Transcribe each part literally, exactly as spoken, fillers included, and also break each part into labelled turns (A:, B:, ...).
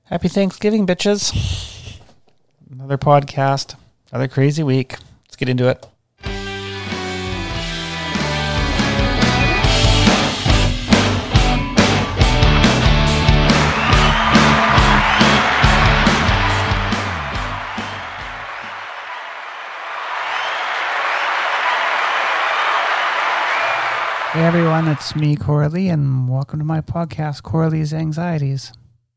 A: Happy Thanksgiving, bitches. Another podcast, another crazy week. Let's get into it. Hey everyone, it's me, Corley, and welcome to my podcast, Corley's Anxieties.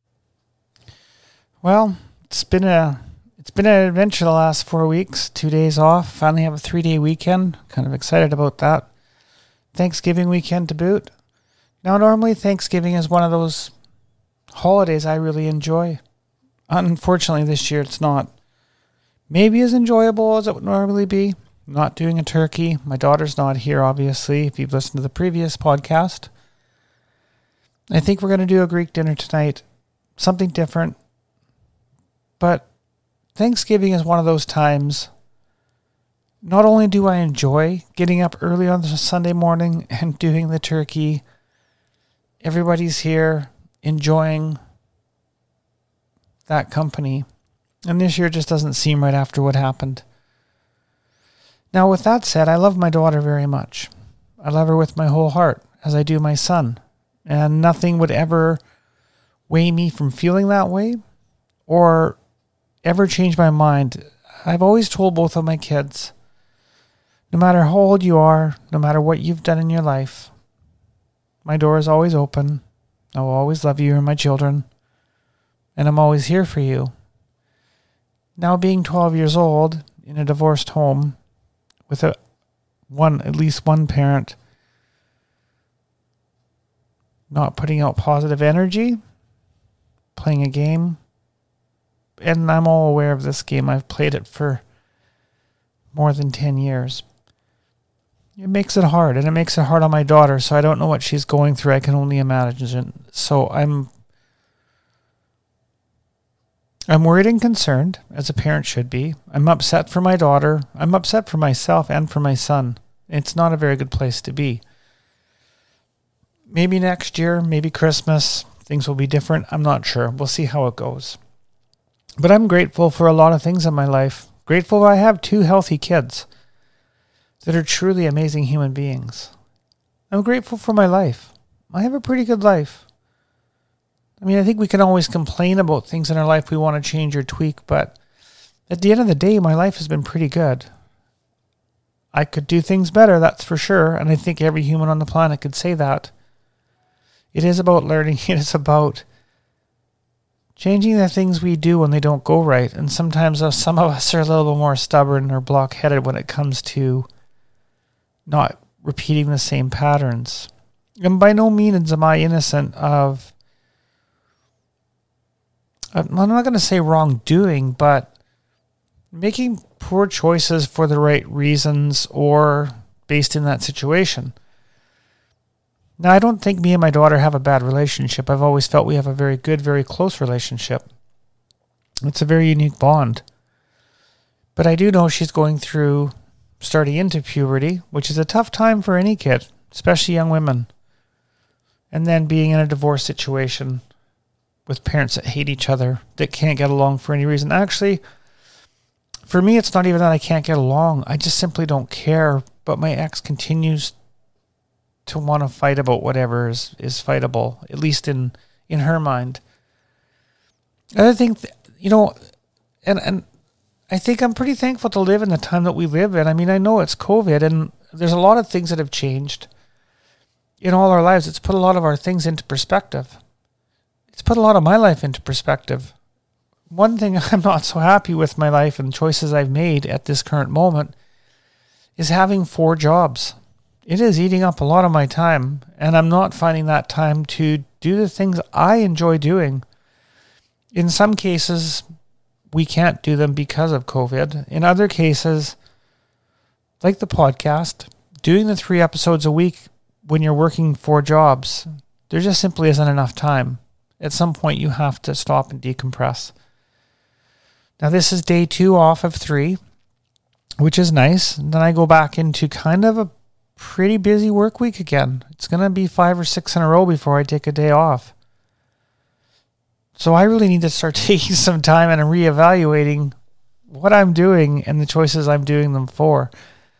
A: Well, it's been a it's been an adventure the last four weeks. Two days off. Finally have a three day weekend. Kind of excited about that. Thanksgiving weekend to boot. Now, normally Thanksgiving is one of those holidays I really enjoy. Unfortunately, this year it's not maybe as enjoyable as it would normally be. Not doing a turkey. My daughter's not here, obviously, if you've listened to the previous podcast. I think we're going to do a Greek dinner tonight. Something different. But Thanksgiving is one of those times, not only do I enjoy getting up early on the Sunday morning and doing the turkey, everybody's here enjoying that company. And this year just doesn't seem right after what happened. Now, with that said, I love my daughter very much. I love her with my whole heart, as I do my son. And nothing would ever weigh me from feeling that way or ever change my mind. I've always told both of my kids, no matter how old you are, no matter what you've done in your life, my door is always open. I will always love you and my children, and I'm always here for you. Now, being twelve years old in a divorced home with a one at least one parent not putting out positive energy, playing a game. And I'm all aware of this game. I've played it for more than ten years. It makes it hard, and it makes it hard on my daughter, so I don't know what she's going through. I can only imagine. So I'm I'm worried and concerned, as a parent should be. I'm upset for my daughter. I'm upset for myself and for my son. It's not a very good place to be. Maybe next year, maybe Christmas, things will be different. I'm not sure. We'll see how it goes. But I'm grateful for a lot of things in my life. Grateful I have two healthy kids that are truly amazing human beings. I'm grateful for my life. I have a pretty good life. I mean, I think we can always complain about things in our life we want to change or tweak, but at the end of the day, my life has been pretty good. I could do things better, that's for sure, and I think every human on the planet could say that. It is about learning. It is about changing the things we do when they don't go right. And sometimes uh, some of us are a little bit more stubborn or block-headed when it comes to not repeating the same patterns. And by no means am I innocent of, I'm not going to say wrongdoing, but making poor choices for the right reasons or based in that situation. Now, I don't think me and my daughter have a bad relationship. I've always felt we have a very good, very close relationship. It's a very unique bond. But I do know she's going through starting into puberty, which is a tough time for any kid, especially young women. And then being in a divorce situation with parents that hate each other, that can't get along for any reason. Actually, for me, it's not even that I can't get along. I just simply don't care. But my ex continues to want to fight about whatever is, is fightable, at least in, in her mind. I think, you know, and, and I think I'm pretty thankful to live in the time that we live in. I mean, I know it's COVID, and there's a lot of things that have changed in all our lives. It's put a lot of our things into perspective. It's put a lot of my life into perspective. One thing I'm not so happy with my life and choices I've made at this current moment is having four jobs. It is eating up a lot of my time, and I'm not finding that time to do the things I enjoy doing. In some cases, we can't do them because of COVID. In other cases, like the podcast, doing the three episodes a week when you're working four jobs, there just simply isn't enough time. At some point, you have to stop and decompress. Now, this is day two off of three, which is nice. And then I go back into kind of a pretty busy work week again. It's going to be five or six in a row before I take a day off. So I really need to start taking some time and reevaluating what I'm doing and the choices I'm doing them for.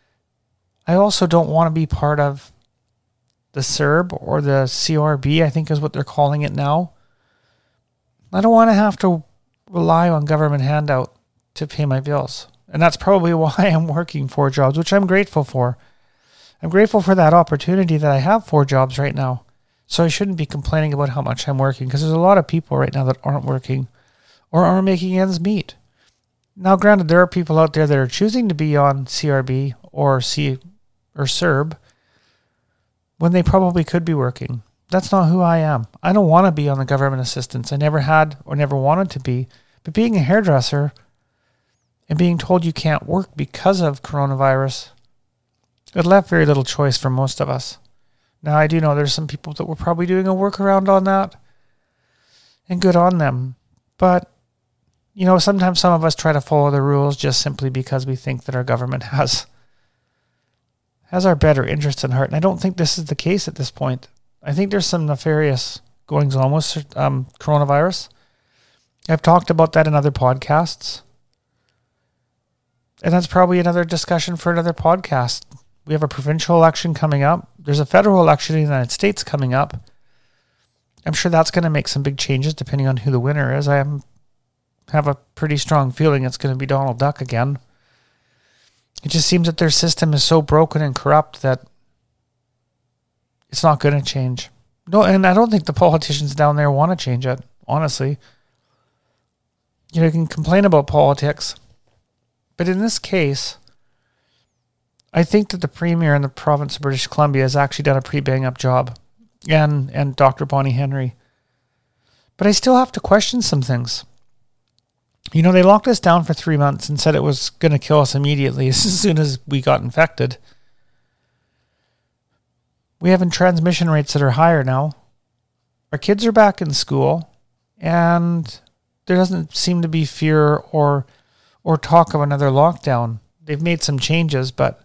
A: I also don't want to be part of the C E R B or the C R B, I think is what they're calling it now. I don't want to have to rely on government handout to pay my bills. And that's probably why I'm working four jobs, which I'm grateful for. I'm grateful for that opportunity that I have four jobs right now. So I shouldn't be complaining about how much I'm working, because there's a lot of people right now that aren't working or aren't making ends meet. Now, granted, there are people out there that are choosing to be on C R B or C or C E R B when they probably could be working. That's not who I am. I don't want to be on the government assistance. I never had or never wanted to be. But being a hairdresser and being told you can't work because of coronavirus, it left very little choice for most of us. Now, I do know there's some people that were probably doing a workaround on that, and good on them. But, you know, sometimes some of us try to follow the rules just simply because we think that our government has has our better interests in heart. And I don't think this is the case at this point. I think there's some nefarious goings on with um, coronavirus. I've talked about that in other podcasts. And that's probably another discussion for another podcast. We have a provincial election coming up. There's a federal election in the United States coming up. I'm sure that's going to make some big changes depending on who the winner is. I am, have a pretty strong feeling it's going to be Donald Duck again. It just seems that their system is so broken and corrupt that it's not going to change. No, and I don't think the politicians down there want to change it, honestly. You know, you can complain about politics, but in this case, I think that the Premier in the province of British Columbia has actually done a pretty bang-up job, and, and Doctor Bonnie Henry. But I still have to question some things. You know, they locked us down for three months and said it was going to kill us immediately as soon as we got infected. We have transmission rates that are higher now. Our kids are back in school, and there doesn't seem to be fear or or talk of another lockdown. They've made some changes, but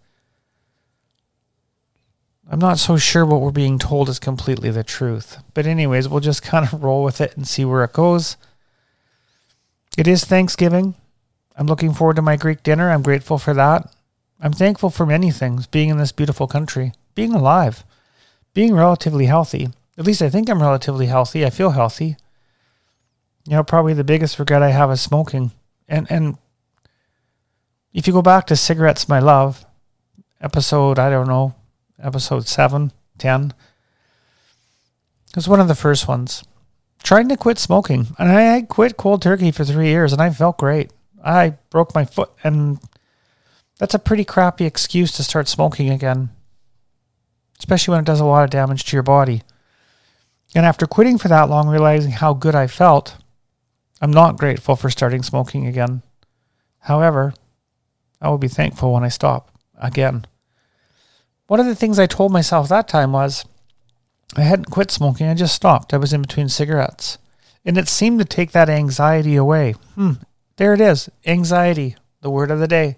A: I'm not so sure what we're being told is completely the truth. But anyways, we'll just kind of roll with it and see where it goes. It is Thanksgiving. I'm looking forward to my Greek dinner. I'm grateful for that. I'm thankful for many things, being in this beautiful country, being alive, being relatively healthy. At least I think I'm relatively healthy. I feel healthy. You know, probably the biggest regret I have is smoking. And and if you go back to Cigarettes My Love, episode, I don't know, episode seven, ten, it was one of the first ones. Trying to quit smoking. And I quit cold turkey for three years, and I felt great. I broke my foot, and that's a pretty crappy excuse to start smoking again, especially when it does a lot of damage to your body. And after quitting for that long, realizing how good I felt, I'm not grateful for starting smoking again. However, I will be thankful when I stop again. One of the things I told myself that time was I hadn't quit smoking, I just stopped. I was in between cigarettes. And it seemed to take that anxiety away. Hmm, there it is. Anxiety, the word of the day.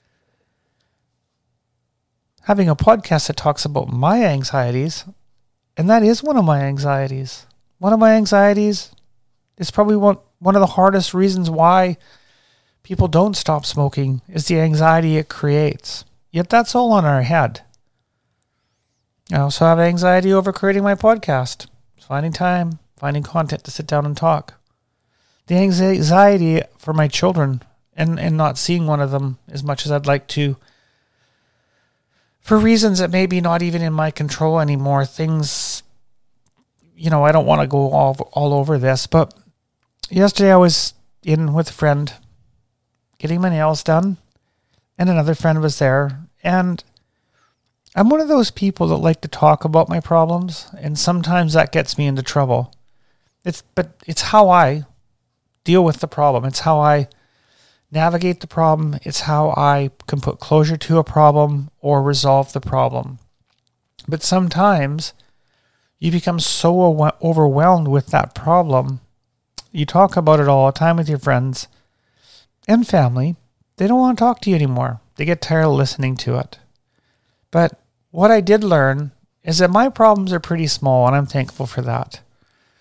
A: Having a podcast that talks about my anxieties, and that is one of my anxieties. One of my anxieties is probably one, one of the hardest reasons why people don't stop smoking is the anxiety it creates. Yet that's all on our head. I also have anxiety over creating my podcast, finding time, finding content to sit down and talk. The anxiety for my children and, and not seeing one of them as much as I'd like to, for reasons that may be not even in my control anymore. Things, you know, I don't want to go all, all over this, but yesterday I was in with a friend getting my nails done, and another friend was there, and I'm one of those people that like to talk about my problems, and sometimes that gets me into trouble. It's but it's how I deal with the problem. It's how I navigate the problem. It's how I can put closure to a problem or resolve the problem. But sometimes you become so overwhelmed with that problem. You talk about it all the time with your friends and family. They don't want to talk to you anymore. They get tired of listening to it. But what I did learn is that my problems are pretty small, and I'm thankful for that.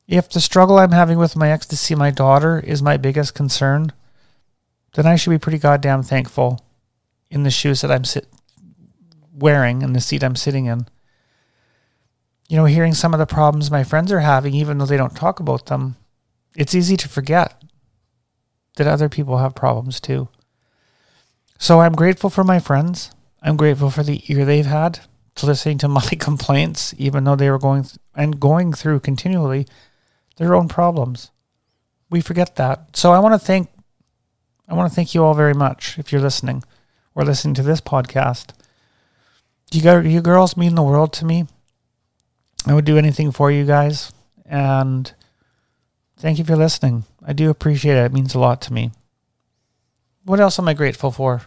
A: If the struggle I'm having with my ex to see my daughter is my biggest concern, then I should be pretty goddamn thankful in the shoes that I'm sit- wearing and the seat I'm sitting in. You know, hearing some of the problems my friends are having, even though they don't talk about them, it's easy to forget that other people have problems too. So I'm grateful for my friends. I'm grateful for the ear they've had to listening to my complaints, even though they were going th- and going through continually their own problems. We forget that. So I want to thank I want to thank you all very much if you're listening or listening to this podcast. You guys, you girls mean the world to me. I would do anything for you guys. And thank you for listening. I do appreciate it. It means a lot to me. What else am I grateful for?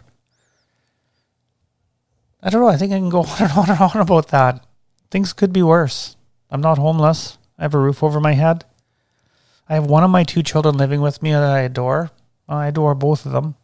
A: I don't know. I think I can go on and on and on about that. Things could be worse. I'm not homeless. I have a roof over my head. I have one of my two children living with me that I adore. I adore both of them.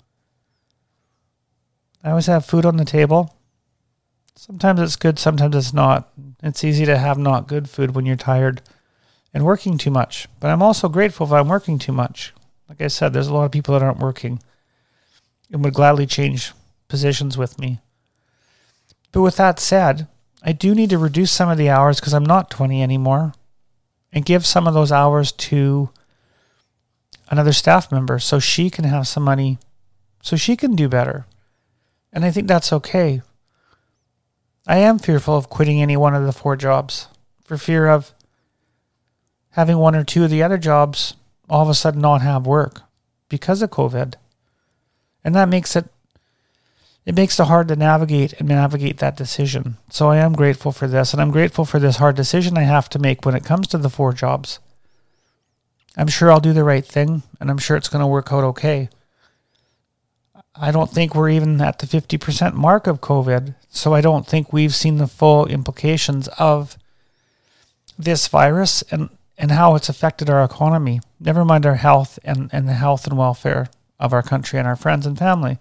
A: I always have food on the table. Sometimes it's good, sometimes it's not. It's easy to have not good food when you're tired and working too much. But I'm also grateful if I'm working too much. Like I said, there's a lot of people that aren't working and would gladly change positions with me. But with that said, I do need to reduce some of the hours because I'm not twenty anymore and give some of those hours to another staff member so she can have some money, so she can do better. And I think that's okay. I am fearful of quitting any one of the four jobs for fear of having one or two of the other jobs all of a sudden not have work because of COVID. And that makes it, it makes it hard to navigate and navigate that decision. So I am grateful for this, and I'm grateful for this hard decision I have to make when it comes to the four jobs. I'm sure I'll do the right thing, and I'm sure it's going to work out okay. I don't think we're even at the fifty percent mark of COVID, so I don't think we've seen the full implications of this virus and, and how it's affected our economy, never mind our health and, and the health and welfare of our country and our friends and family.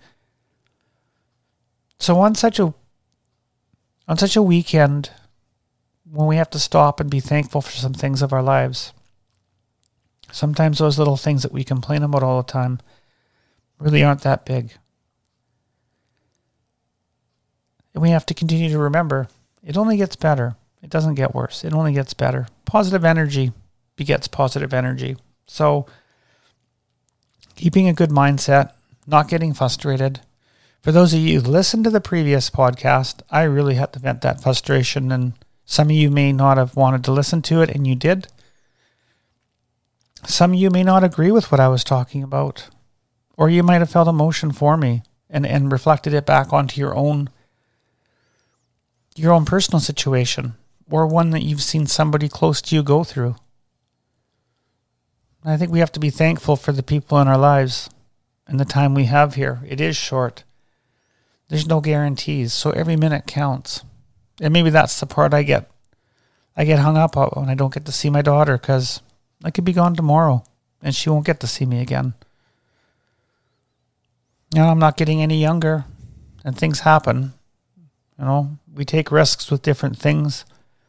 A: So on such a on such a weekend, when we have to stop and be thankful for some things of our lives, sometimes those little things that we complain about all the time really aren't that big. And we have to continue to remember, it only gets better. It doesn't get worse. It only gets better. Positive energy begets positive energy. So keeping a good mindset, not getting frustrated. For those of you who listened to the previous podcast, I really had to vent that frustration, and some of you may not have wanted to listen to it, and you did. Some of you may not agree with what I was talking about, or you might have felt emotion for me and, and reflected it back onto your own your own personal situation, or one that you've seen somebody close to you go through. I think we have to be thankful for the people in our lives and the time we have here. It is short. There's no guarantees, so every minute counts. And maybe that's the part I get I get hung up on when I don't get to see my daughter, because I could be gone tomorrow and she won't get to see me again. You know, I'm not getting any younger, and things happen. You know, we take risks with different things.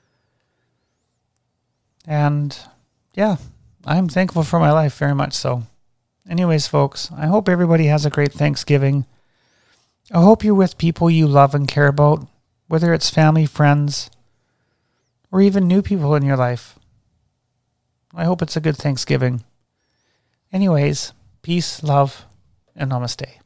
A: And yeah, I'm thankful for my life, very much so. Anyways, folks, I hope everybody has a great Thanksgiving. I hope you're with people you love and care about, whether it's family, friends, or even new people in your life. I hope it's a good Thanksgiving. Anyways, peace, love, and namaste.